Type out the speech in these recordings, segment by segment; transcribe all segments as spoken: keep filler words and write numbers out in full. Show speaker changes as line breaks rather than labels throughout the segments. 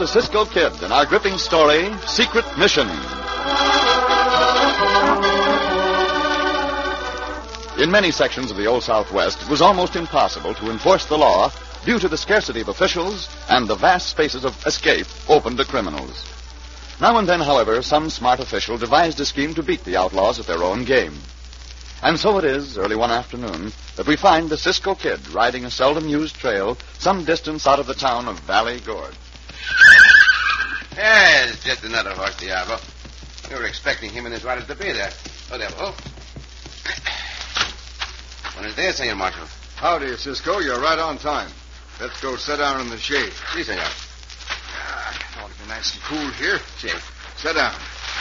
to Cisco Kid in our gripping story, Secret Mission. In many sections of the Old Southwest, it was almost impossible to enforce the law due to the scarcity of officials and the vast spaces of escape open to criminals. Now and then, however, some smart official devised a scheme to beat the outlaws at their own game. And so it is, early one afternoon, that we find the Cisco Kid riding a seldom-used trail some distance out of the town of Valley Gorge.
Yes, just another horse, Diablo. We were expecting him and his riders to be there. Oh, Diablo. Buenos dias, Senor Marshal.
Howdy, Cisco. You're right on time. Let's go sit down in the shade.
Si, senor.
Ah, it ought to be nice and cool here. Si. Sit down.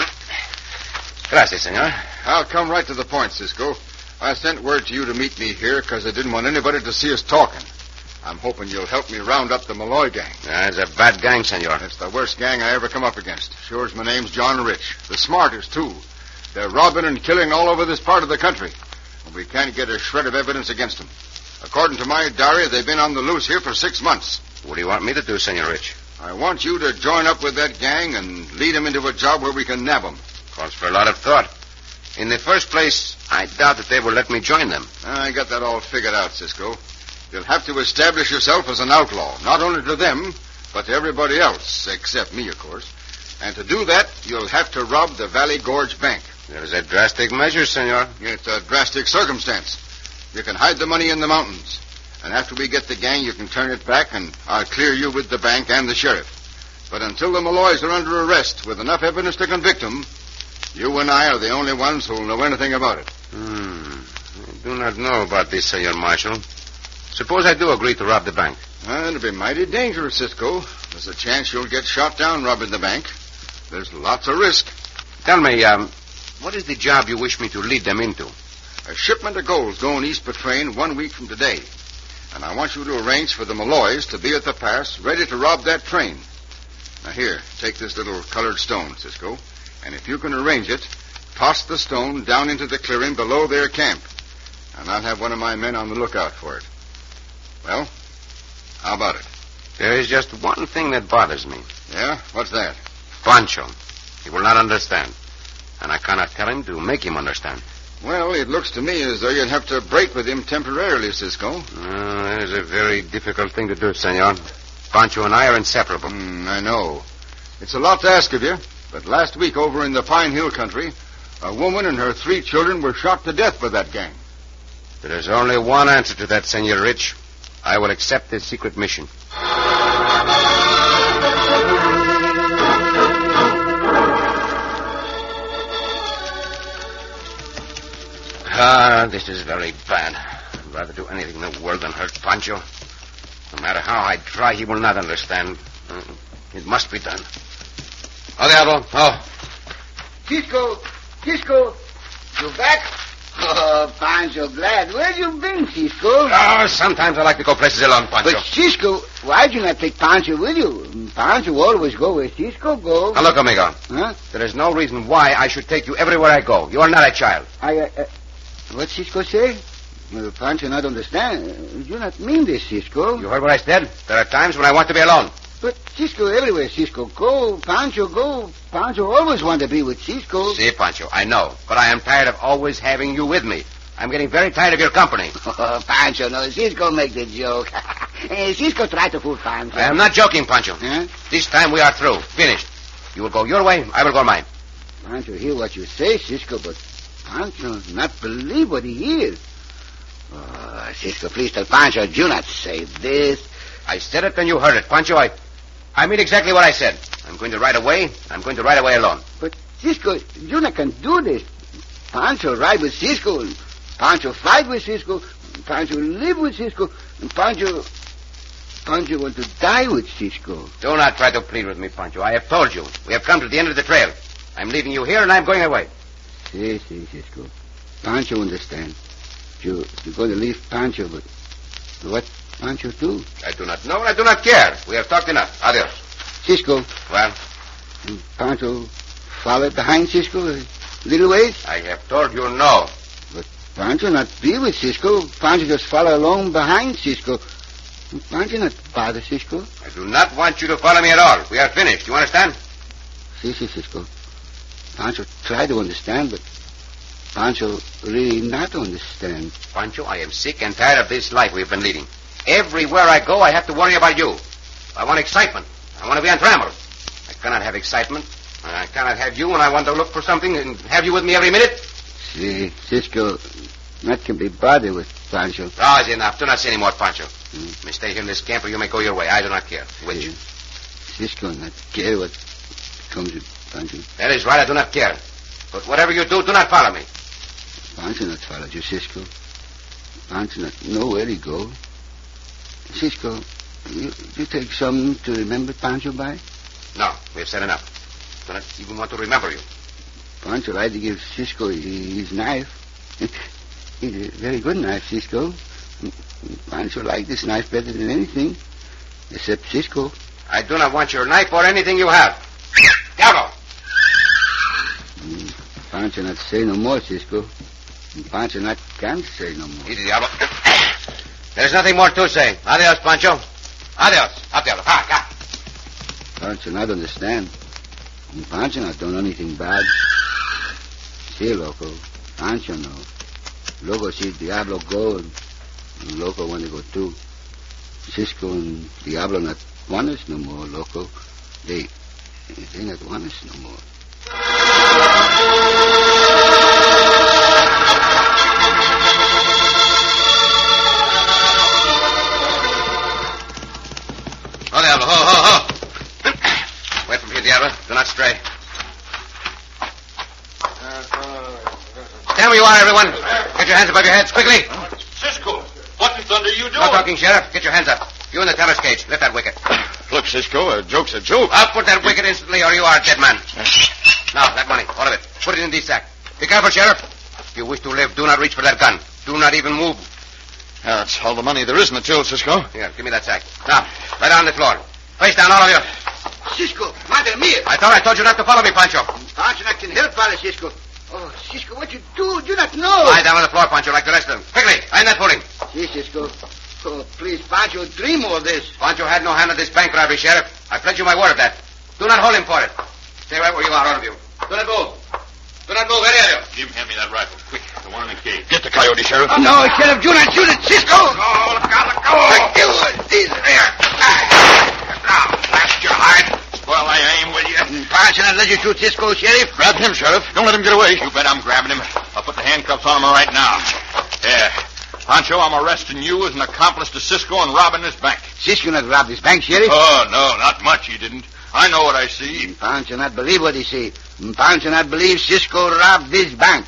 Gracias, senor.
I'll come right to the point, Cisco. I sent word to you to meet me here because I didn't want anybody to see us talking. I'm hoping you'll help me round up the Malloy gang.
That's a bad gang, senor.
It's the worst gang I ever come up against. Sure as my name's John Rich. The smartest, too. They're robbing and killing all over this part of the country. And we can't get a shred of evidence against them. According to my diary, they've been on the loose here for six months.
What do you want me to do, Senor Rich?
I want you to join up with that gang and lead them into a job where we can nab them.
Calls for a lot of thought. In the first place, I doubt that they will let me join them.
I got that all figured out, Cisco. You'll have to establish yourself as an outlaw, not only to them, but to everybody else, except me, of course. And to do that, you'll have to rob the Valley Gorge Bank.
There's a drastic measure, senor.
It's a drastic circumstance. You can hide the money in the mountains. And after we get the gang, you can turn it back, and I'll clear you with the bank and the sheriff. But until the Malloys are under arrest with enough evidence to convict them, you and I are the only ones who'll know anything about it.
Hmm. I do not know about this, Senor Marshal. Suppose I do agree to rob the bank.
Uh, it'll be mighty dangerous, Cisco. There's a chance you'll get shot down robbing the bank. There's lots of risk.
Tell me, um, what is the job you wish me to lead them into?
A shipment of gold's going east by train one week from today. And I want you to arrange for the Malloys to be at the pass, ready to rob that train. Now here, take this little colored stone, Cisco. And if you can arrange it, toss the stone down into the clearing below their camp. And I'll have one of my men on the lookout for it. Well, how about it?
There is just one thing that bothers me.
Yeah? What's that?
Pancho. He will not understand. And I cannot tell him to make him understand.
Well, it looks to me as though you'd have to break with him temporarily, Cisco.
Uh, that is a very difficult thing to do, senor. Pancho and I are inseparable.
Mm, I know. It's a lot to ask of you, but last week over in the Pine Hill country, a woman and her three children were shot to death by that gang.
There is only one answer to that, Senor Rich. I will accept this secret mission. Ah, this is very bad. I'd rather do anything in the world than hurt Pancho. No matter how I try, he will not understand. Uh, it must be done. Oh, Diablo. Oh.
Cisco, Cisco, you back? Oh, Pancho, glad. Where you been, Cisco?
Oh, sometimes I like to go places alone, Pancho.
But, Cisco, why'd you not take Pancho with you? Pancho always go where Cisco goes.
Now, look, amigo.
Huh?
There is no reason why I should take you everywhere I go. You are not a child.
I, uh, uh, what Cisco say? Well, Pancho not understand. You not mean this, Cisco.
You heard what I said? There are times when I want to be alone.
But Cisco, everywhere Cisco go, Pancho go. Pancho always want to be with Cisco.
See, Pancho, I know. But I am tired of always having you with me. I'm getting very tired of your company.
Oh, Pancho, no, Cisco make the joke. Hey, Cisco try to fool Pancho.
I am not joking, Pancho.
Huh?
This time we are through. Finished. You will go your way, I will go mine.
Pancho hear what you say, Cisco, but Pancho not believe what he hears. Oh, Cisco, please tell Pancho do not say this.
I said it and you heard it, Pancho. I, I mean exactly what I said. I'm going to ride away. I'm going to ride away alone.
But, Cisco, you not can do this. Pancho ride with Cisco, and Pancho fight with Cisco, and Pancho live with Cisco, and Pancho... Pancho want to die with Cisco.
Do not try to plead with me, Pancho. I have told you. We have come to the end of the trail. I'm leaving you here and I'm going away.
Si, si, Cisco. Pancho understand. You, you're going to leave Pancho, but what Pancho do?
I do not know and I do not care. We have talked enough. Adios.
Cisco.
Well?
Pancho follow behind Cisco a little ways?
I have told you no.
But Pancho not be with Cisco. Pancho just follow along behind Cisco. Pancho not bother, Cisco.
I do not want you to follow me at all. We are finished. You understand?
Si, si, Cisco. Pancho try to understand, but Pancho really not understand.
Pancho, I am sick and tired of this life we've been leading. Everywhere I go, I have to worry about you. I want excitement. I want to be untrammeled. I cannot have excitement. And I cannot have you when I want to look for something and have you with me every minute.
Si, Cisco not can be bothered with Pancho.
Oh, it's enough. Do not say any more, Pancho. Mm. You may stay here in this camp or you may go your way. I do not care. Which?
Si. Cisco not care what comes with Pancho.
That is right. I do not care. But whatever you do, do not follow me.
Pancho not follow you, Cisco. Pancho not know where he go. Cisco, you, you take something to remember Pancho by?
No, we have said enough. Do not even want to remember you.
Pancho like to give Cisco his knife. It's a very good knife, Cisco. Pancho like this knife better than anything, except Cisco.
I do not want your knife or anything you have. Diablo!
Mm, Pancho not say no more, Cisco. Pancho not can say no more.
Easy, Diablo. There's nothing more to say. Adios, Pancho. Adios. Up, Diablo. Ah, ah.
Pancho not understand. Pancho not done anything bad. See, Loco. Pancho know. Loco see Diablo go, and, and Loco want to go too. Cisco and Diablo not want us no more, Loco. They, they not want us no more.
Oh, Diablo, ho, ho, ho. Wait from here, Diablo. Do not stray. Stand where you are, everyone. Get your hands above your heads, quickly.
Cisco, what in thunder are you doing?
No talking, Sheriff. Get your hands up. You in the teller's cage. Lift that wicket.
Look, Cisco, a joke's a joke.
I'll put that wicket instantly, or you are a dead man. Now, that money, all of it. Put it in this sack. Be careful, Sheriff. If you wish to live, do not reach for that gun. Do not even move.
Yeah, that's all the money there is in the till, Cisco.
Here, give me that sack. Now, lie down on the floor. Face down, all of you.
Cisco, madre mia.
I thought I told you not to follow me, Pancho.
Pancho not can help, Father Cisco. Oh, Cisco, what you do? You not know.
Lie down on the floor, Pancho, like the rest of them. Quickly, I'm not pulling.
Si, Cisco. Oh, please, Pancho, dream all this.
Pancho had no hand in this bank robbery, Sheriff. I pledge you my word of that. Do not hold him for it. Stay right where you are, all of you. Do not move. Do not move, any of you.
Jim, hand me that rifle, quick. The one in the cage.
Get the coyote, Sheriff.
Oh, no, Sheriff, do not shoot it, Cisco.
Oh, look out, let go.
Let go of this.
There. Now, blast your hide.
Well, I aim with you.
Pancho not let you shoot Cisco, Sheriff.
Grab him, Sheriff. Don't let him get away.
You bet I'm grabbing him. I'll put the handcuffs on him right now. Yeah. Pancho, I'm arresting you as an accomplice to Cisco in robbing this bank.
Cisco not rob this bank, Sheriff.
Oh, no, not much he didn't. I know what I see.
Pancho not believe what he see. Pancho not believe Cisco robbed this bank.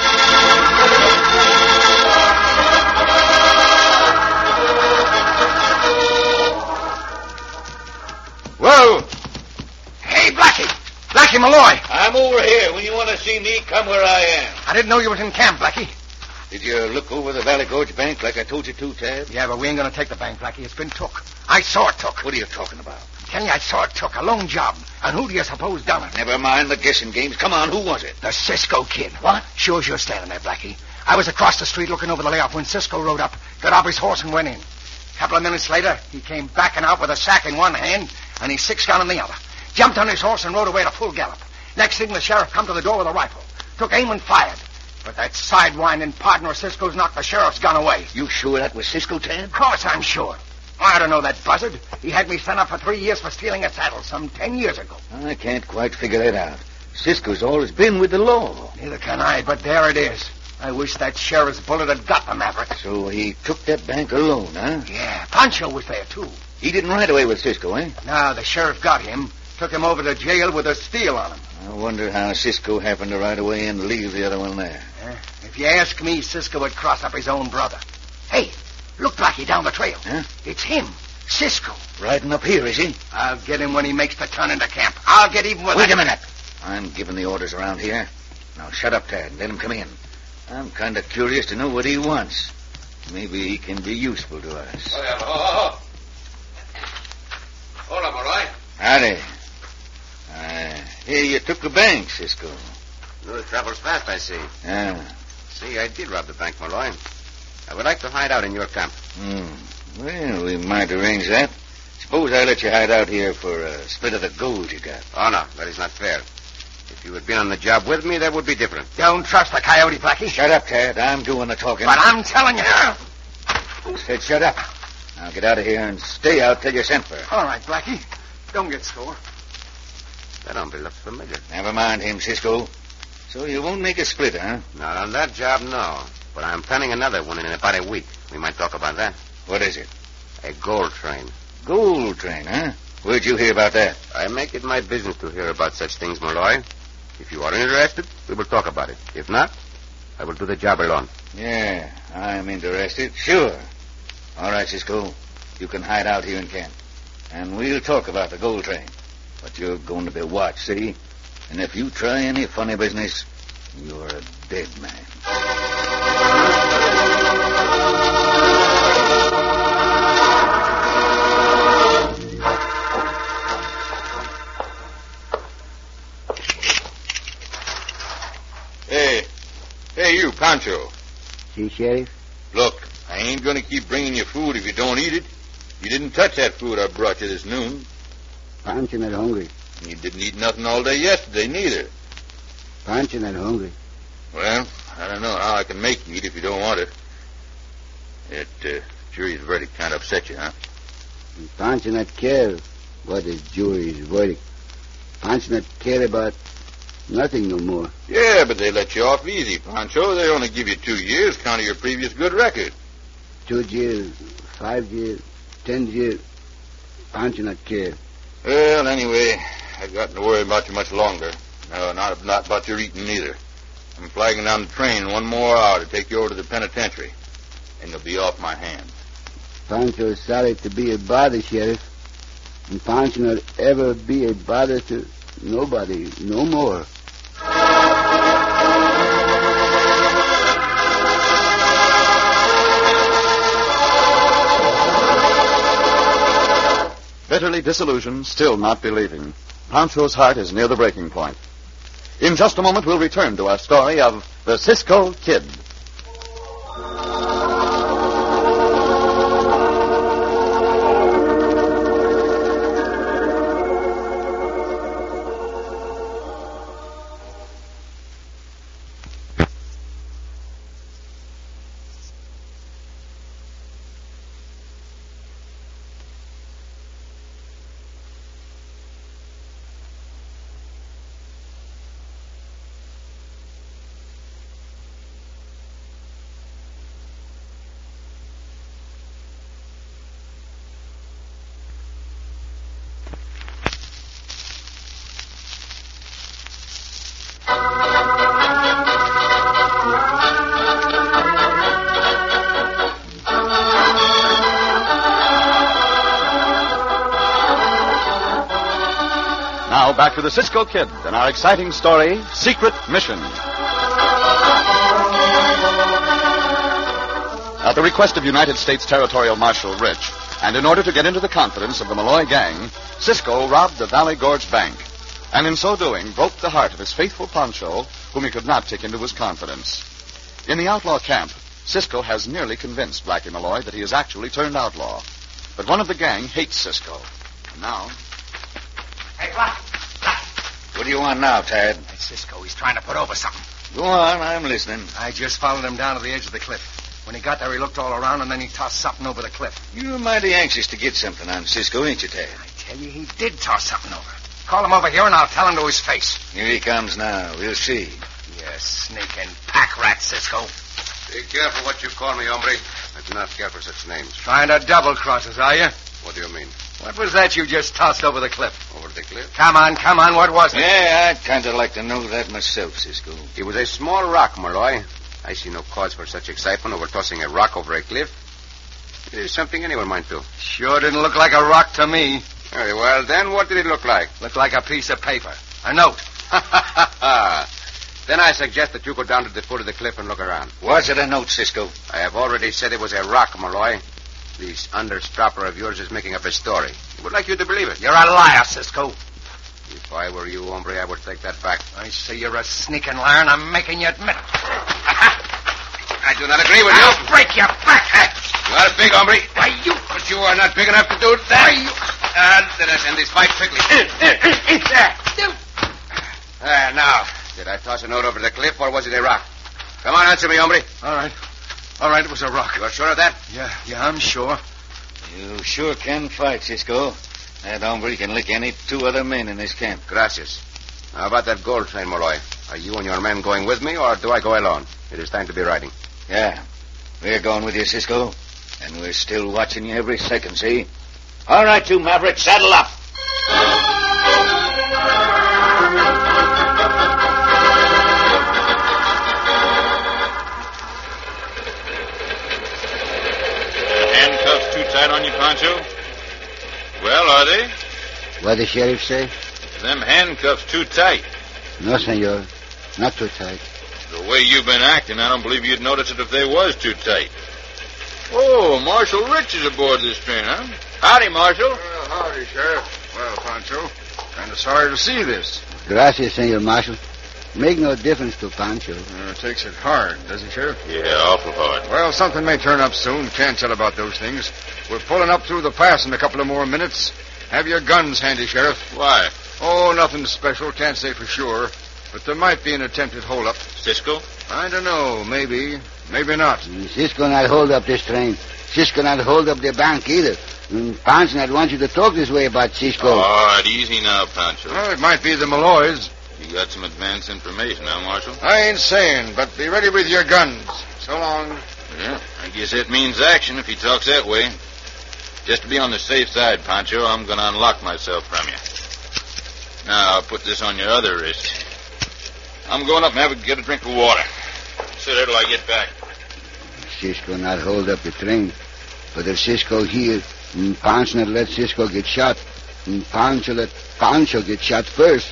Whoa! Hey, Blackie! Blackie Malloy!
I'm over here. When you want to see me, come where I am.
I didn't know you was in camp, Blackie.
Did you look over the Valley Gorge Bank like I told you to, Tab?
Yeah, but we ain't gonna take the bank, Blackie. It's been took. I saw it took.
What are you talking about?
I'm telling you, I saw it took. A lone job. And who do you suppose done it?
Never mind the guessing games. Come on, who was it?
The Cisco kid. What? Sure as you're standing there, Blackie. I was across the street looking over the layoff when Cisco rode up, got off his horse and went in. A couple of minutes later, he came backing out with a sack in one hand and his six-gun in the other. Jumped on his horse and rode away at a full gallop. Next thing, the sheriff come to the door with a rifle. Took aim and fired. But that sidewinding partner of Cisco's knocked the sheriff's gun away.
You sure that was Cisco, Tab?
Of course I'm sure. I don't know that buzzard. He had me sent up for three years for stealing a saddle some ten years ago.
I can't quite figure that out. Cisco's always been with the law.
Neither can I, but there it is. I wish that sheriff's bullet had got the maverick.
So he took that bank alone, huh?
Yeah, Pancho was there, too.
He didn't ride away with Cisco, eh?
No, the sheriff got him, took him over to jail with a steal on him.
I wonder how Cisco happened to ride away and leave the other one there.
Uh, if you ask me, Cisco would cross up his own brother. Hey, look, Blackie, down the trail.
Huh?
It's him, Cisco.
Riding up here, is he?
I'll get him when he makes the turn into camp. I'll get even with
Wait
that.
a minute. I'm giving the orders around here. Now shut up, Tad, and let him come in. I'm kind of curious to know what he wants. Maybe he can be useful to us.
Oh, yeah. Oh, oh, oh. Hold up, all right?
Howdy. I hear you took the bank, Cisco.
News travels fast, I see.
Yeah.
See, I did rob the bank, Malloy. I would like to hide out in your camp.
Hmm. Well, we might arrange that. Suppose I let you hide out here for a split of the gold you got.
Oh, no, that is not fair. If you had been on the job with me, that would be different.
Don't trust the coyote, Blackie.
Shut up, Tad. I'm doing the talking.
But I'm telling you.
I said shut up. Now get out of here and stay out till you're sent for.
All right, Blackie. Don't get sore.
That hombre looks familiar.
Never mind him, Cisco. So you won't make a split, huh?
Not on that job, no. But I'm planning another one in about a week. We might talk about that.
What is it?
A gold train.
Gold train, huh? Where'd you hear about that?
I make it my business to hear about such things, Malloy. If you are interested, we will talk about it. If not, I will do the job alone.
Yeah, I'm interested. Sure. All right, Cisco. You can hide out here in camp. And we'll talk about the gold train. But you're going to be watched, see? And if you try any funny business, you're a dead man.
Hey, hey, you, Pancho.
See, Sheriff?
Look, I ain't going to keep bringing you food if you don't eat it. You didn't touch that food I brought you this noon.
Pancho not hungry.
You didn't eat nothing all day yesterday, neither.
Pancho not hungry.
Well, I don't know how I can make you eat if you don't want it. It, uh, jury's verdict kind of upset you, huh?
And Pancho not care what the jury's verdict. Pancho not care about nothing no more.
Yeah, but they let you off easy, Pancho. They only give you two years, count of your previous good record.
Two years, five years, ten years. Pancho not care.
Well, anyway, I've got to worry about you much longer. No, not, not about your eating either. I'm flagging down the train in one more hour to take you over to the penitentiary. And you'll be off my hands.
Pancho is sorry to be a bother, Sheriff. And Pancho not ever be a bother to nobody no more.
Bitterly disillusioned, still not believing, Pancho's heart is near the breaking point. In just a moment, we'll return to our story of the Cisco Kid. Now back to the Cisco Kid and our exciting story, Secret Mission. At the request of United States Territorial Marshal Rich, and in order to get into the confidence of the Malloy gang, Cisco robbed the Valley Gorge Bank, and in so doing broke the heart of his faithful Pancho, whom he could not take into his confidence. In the outlaw camp, Cisco has nearly convinced Blackie Malloy that he is actually turned outlaw. But one of the gang hates Cisco. And now...
Hey, Black. Black.
What do you want now, Tad?
That's Cisco. He's trying to put over something.
Go on, I'm listening.
I just followed him down to the edge of the cliff. When he got there, he looked all around, and then he tossed something over the cliff.
You're mighty anxious to get something on Cisco, ain't you, Tad?
I tell you, he did toss something over. Call him over here, and I'll tell him to his face.
Here he comes now. We'll see.
You sneaking pack rat, Cisco.
Be careful what you call me, hombre. I do not care for such names.
Trying to double-cross us, are you?
What do you mean?
What was that you just tossed over the cliff?
Over the cliff?
Come on, come on, what was it?
Yeah, I'd kind of like to know that myself, Cisco.
It was a small rock, Malloy. I see no cause for such excitement over tossing a rock over a cliff. It is something anyone might do.
Sure didn't look like a rock to me.
Very well, then what did it look like?
Looked like a piece of paper. A note.
Then I suggest that you go down to the foot of the cliff and look around.
Was it a note, Cisco?
I have already said it was a rock, Malloy. This understrapper of yours is making up a story. He would like you to believe it.
You're a liar, Cisco.
If I were you, hombre, I would take that back.
I say you're a sneaking liar, and I'm making you admit it.
I do not agree with you.
I'll break your back.
You are big, hombre. Why, you... But you are not big enough to do that. You... Uh, let us end this fight quickly. There, now. Did I toss a note over the cliff, or was it a rock? Come on, answer me, hombre.
All right. All right, it was a rock.
You are sure of that?
Yeah, yeah, I'm sure.
You sure can fight, Cisco. That hombre can lick any two other men in this camp.
Gracias. How about that gold train, Molloy? Are you and your men going with me, or do I go alone? It is time to be riding.
Yeah, we're going with you, Cisco. And we're still watching you every second, see? All right, you Maverick, saddle up.
Handcuffs too tight on you, Pancho? Well, are they?
What the sheriff say?
Them handcuffs too tight.
No, senor. Not too tight.
The way you've been acting, I don't believe you'd notice it if they was too tight. Oh, Marshal Rich is aboard this train, huh? Howdy, Marshal.
Well, howdy, Sheriff. Well, Pancho, kind of sorry to see this.
Gracias, senor marshal. Make no difference to Pancho.
Uh, takes it hard, does it, Sheriff?
Yeah, awful hard.
Well, something may turn up soon. Can't tell about those things. We're pulling up through the pass in a couple of more minutes. Have your guns handy, Sheriff.
Why?
Oh, nothing special. Can't say for sure. But there might be an attempted holdup.
Cisco?
I don't know. Maybe. Maybe not.
Mm, Cisco not hold up this train. Cisco not hold up the bank either. Mm, Pancho not want you to talk this way about Cisco.
All right, easy now, Pancho.
Well, it might be the Malloys.
You got some advance information, huh, Marshal?
I ain't saying, but be ready with your guns. So long.
Yeah, I guess that means action if he talks that way. Just to be on the safe side, Pancho, I'm going to unlock myself from you. Now, I'll put this on your other wrist. I'm going up and have a, get a drink of water. Sit there till I get back.
Cisco not hold up the train. But if Cisco here, mm, Pancho not let Cisco get shot. And Pancho let Pancho get shot first.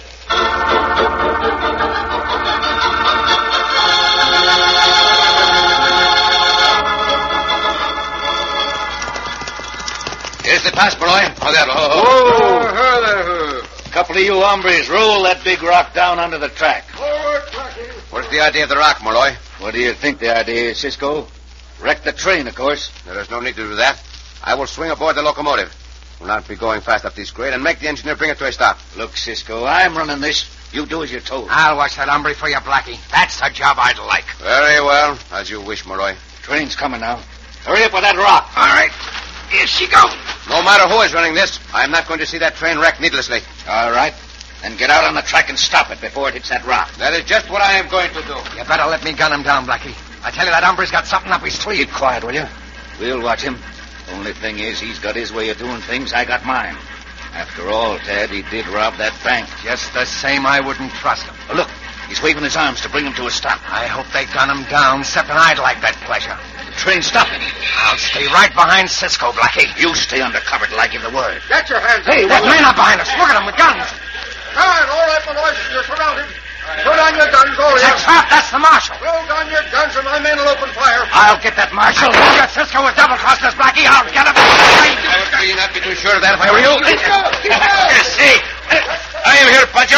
Here's the pass, Molloy. Oh, there. Oh, oh.
Oh, her there, her.
Couple of you hombres, roll that big rock down onto the track.
What's the idea of the rock, Molloy?
What do you think the idea is, Cisco? Wreck the train, of course.
There is no need to do that. I will swing aboard the locomotive. We'll not be going fast up this grade and make the engineer bring it to a stop.
Look, Cisco, I'm running this. You do as you're told.
I'll watch that hombre for you, Blackie. That's the job I'd like.
Very well. As you wish, Molloy.
Train's coming now. Hurry up with that rock.
All right. Here she goes.
No matter who is running this, I'm not going to see that train wrecked needlessly.
All right. Then get out on the track and stop it before it hits that rock.
That is just what I am going to do.
You better let me gun him down, Blackie. I tell you, that hombre's got something up his sleeve.
Keep quiet, will you? We'll watch him. Only thing is, he's got his way of doing things. I got mine. After all, Tad, he did rob that bank.
Just the same, I wouldn't trust him.
Oh, look, he's waving his arms to bring him to a stop.
I hope they gun him down, except I'd like that pleasure.
The train's stopping.
I'll stay right behind Cisco, Blackie.
You stay under cover till I give the word.
Get your hands up.
Hey, that man up behind us. Look at him with guns.
All right, all right, Malloy. You're surrounded. Throw down your guns, all
It's a
you.
trap. That's the marshal.
Throw down your guns or my men will open fire.
I'll get that marshal. I told you Cisco was double-crossing us, Blackie. I'll get him.
I would really not be too sure of that if I were you.
See,
I am here, Pancho.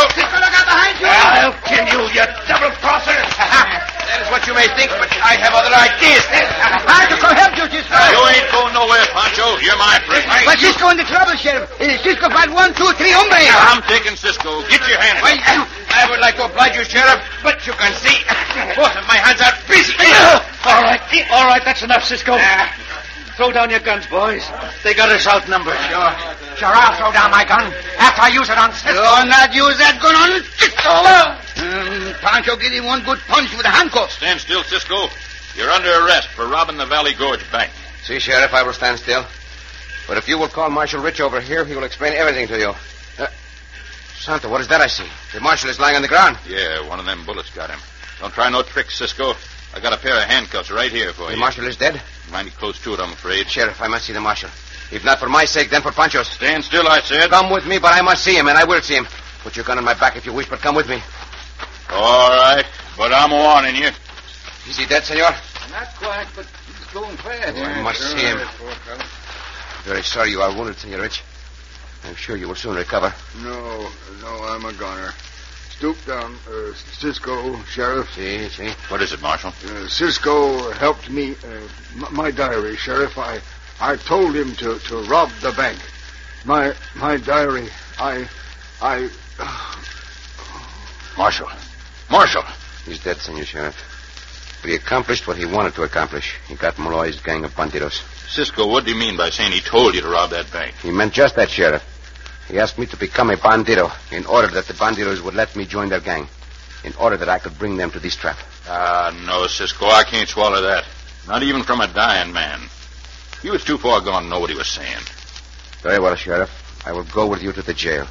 I'll kill you, you double-crosser.
That is what you may think, but I have other ideas.
Pancho, come help you, Cisco.
You ain't going nowhere, Pancho. You're my friend.
But Cisco in the trouble, Sheriff. Uh, Cisco got one, two, three hombres.
I'm taking Cisco. Get your hand.
I, I would like to oblige you, Sheriff, but you can see both of my hands are busy.
All right, all right, that's enough, Cisco. Throw down your guns, boys. They got us outnumbered.
Sure. Sure, I'll throw down my gun after I use it on Cisco.
Do not use that gun on Cisco. Um, Pancho, give him one good punch with a handcuff.
Stand still, Cisco. You're under arrest for robbing the Valley Gorge Bank.
See, Sheriff, I will stand still. But if you will call Marshal Rich over here, he will explain everything to you. Uh, Santo, what is that I see? The marshal is lying on the ground.
Yeah, one of them bullets got him. Don't try no tricks, Cisco. I got a pair of handcuffs right here for
The
you.
marshal is dead?
Mighty close to it, I'm afraid.
Sheriff, I must see the marshal. If not for my sake, then for Pancho's.
Stand still, I said.
Come with me, but I must see him, and I will see him. Put your gun on my back if you wish, but come with me.
All right, but I'm warning you.
Is he dead, senor?
Not quite, but he's going fast.
Oh, I must see him. Very sorry you are wounded, Senor Rich. I'm sure you will soon recover.
No, no, I'm a goner.
stoop down, uh, Cisco, Sheriff.
See, see.
What is it, Marshal?
Uh, Cisco helped me. Uh, m- my diary, Sheriff. I, I told him to, to rob the bank. My, my diary. I, I.
Marshal. Marshal.
He's dead, Senor Sheriff. But he accomplished what he wanted to accomplish. He got Malloy's gang of bandidos.
Cisco, what do you mean by saying he told you to rob that bank?
He meant just that, Sheriff. He asked me to become a bandito in order that the bandidos would let me join their gang, in order that I could bring them to this trap.
Ah, no, Cisco, I can't swallow that. Not even from a dying man. He was too far gone to know what he was saying.
Very well, Sheriff. I will go with you to the jail.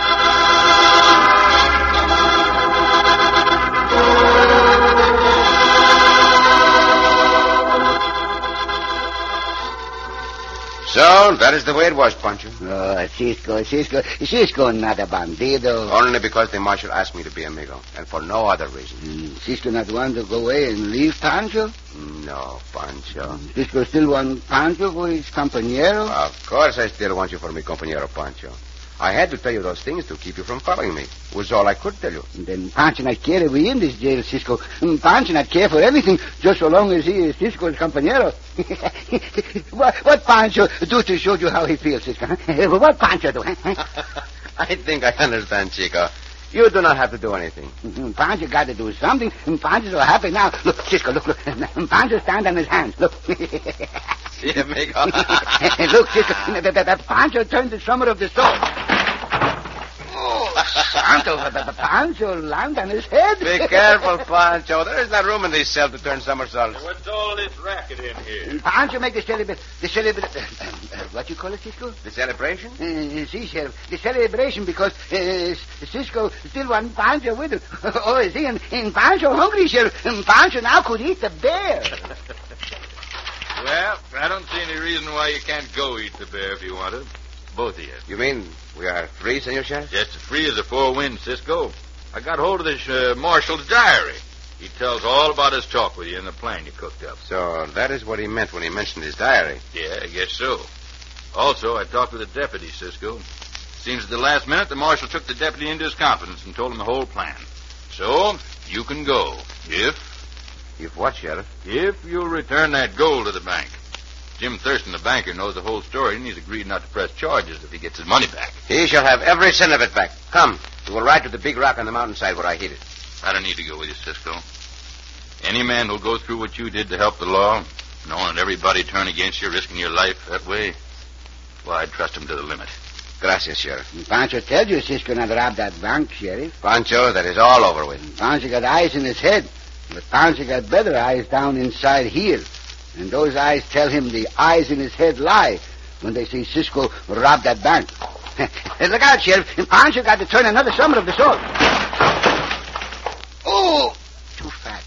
So, that is the way it was, Pancho.
Oh, Cisco, Cisco. Cisco not a bandido.
Only because the marshal asked me to be amigo, and for no other reason.
Mm, Cisco not want to go away and leave Pancho?
No, Pancho.
Cisco still want Pancho for his compañero?
Of course I still want you for mi compañero, Pancho. I had to tell you those things to keep you from following me. It was all I could tell you.
Then Pancho not care if we in this jail, Cisco. Mm, Pancho not care for everything, just so long as he is Cisco's compañero. what, what Pancho do to show you how he feels, Cisco? Huh? What Pancho do?
I think I understand, Chico. You do not have to do anything.
Mm, Pancho got to do something. Mm, Pancho's so happy now. Look, Cisco, look, look. Pancho stand on his hands. Look.
See, amigo.
Look, Cisco, the, the, the Pancho turned the summer of the sword. Santo, the Pancho land on his head.
Be careful, Pancho. There is not room in this cell to turn somersaults.
What's all this racket in here?
Pancho make the celebration. The celebration. Uh, uh, what you call it, Cisco?
The celebration?
Uh, see, Sheriff. The celebration because uh, Cisco still want Pancho with him. Oh, see, and, and Pancho hungry, Sheriff. And Pancho now could eat the bear.
Well, I don't see any reason why you can't go eat the bear if you want to. Both of you.
You mean we are free, Senor Sheriff?
Just as free as a four winds, Cisco. I got hold of this uh, marshal's diary. He tells all about his talk with you and the plan you cooked up.
So that is what he meant when he mentioned his diary.
Yeah, I guess so. Also, I talked with the deputy, Cisco. Seems at the last minute the marshal took the deputy into his confidence and told him the whole plan. So, you can go. If...
If what, Sheriff?
If you'll return that gold to the bank. Jim Thurston, the banker, knows the whole story, and he's agreed not to press charges if he gets his money back.
He shall have every cent of it back. Come, we will ride to the big rock on the mountainside where I hid it.
I don't need to go with you, Cisco. Any man who'll go through what you did to help the law, knowing that everybody turn against you, risking your life that way, well, I'd trust him to the limit.
Gracias, Sheriff.
Pancho tell you Cisco not rob that bank, Sheriff.
Pancho, that is all over with.
Pancho got eyes in his head, but Pancho got better eyes down inside here. And those eyes tell him the eyes in his head lie when they see Cisco rob that bank. Look out, Sheriff. And Pancho got to turn another summer of the sword. Oh, too fat.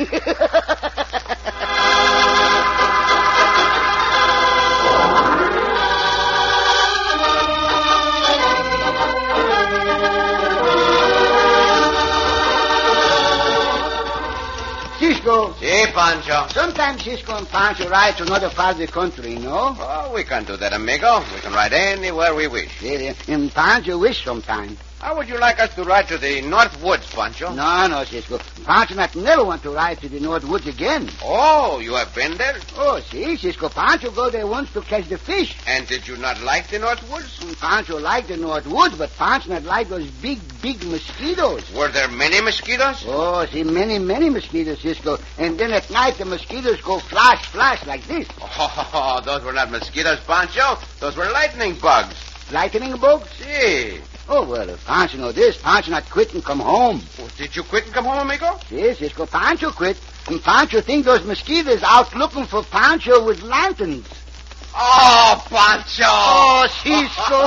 Cisco.
Si, Pancho.
Sometimes Cisco and Pancho ride to another part of the country, you know?
Oh, we can do that, amigo. We can ride anywhere we wish.
Yeah, and Pancho wish sometimes.
How would you like us to ride to the North Woods, Pancho?
No, no, Cisco. Pancho not never want to ride to the North Woods again.
Oh, you have been there?
Oh, see, Cisco, Pancho go there once to catch the fish.
And did you not like the North Woods?
And Pancho like the North Woods, but Pancho not like those big, big mosquitoes.
Were there many mosquitoes?
Oh, see, many, many mosquitoes, Cisco. And then at night the mosquitoes go flash, flash like this.
Oh, those were not mosquitoes, Pancho. Those were lightning bugs.
Lightning bugs?
Si.
Oh, well, if Pancho know this, Pancho not quit and come home.
Oh, did you quit and come home, amigo?
Yes, Cisco, Pancho quit. And Pancho think those mosquitoes out looking for Pancho with lanterns.
Oh, Pancho!
Oh, Cisco!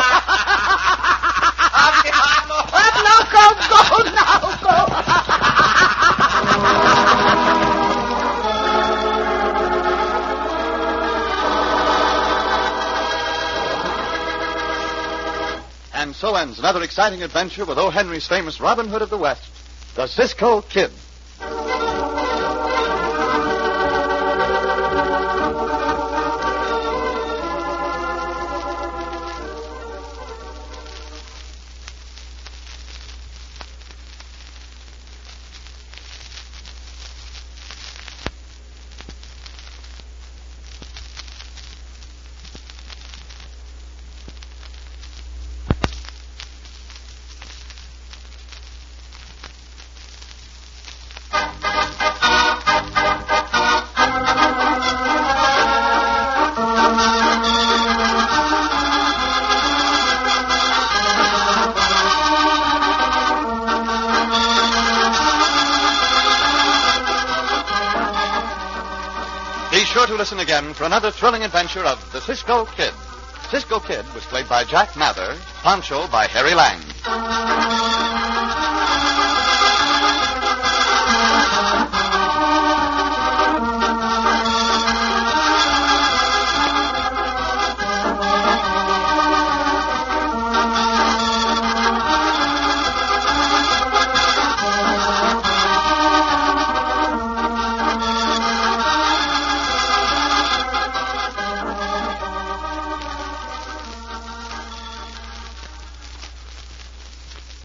Up, now, go, go, now, go!
And so ends another exciting adventure with O. Henry's famous Robin Hood of the West, the Cisco Kid. to listen again for another thrilling adventure of the Cisco Kid. Cisco Kid was played by Jack Mather, Pancho by Harry Lang.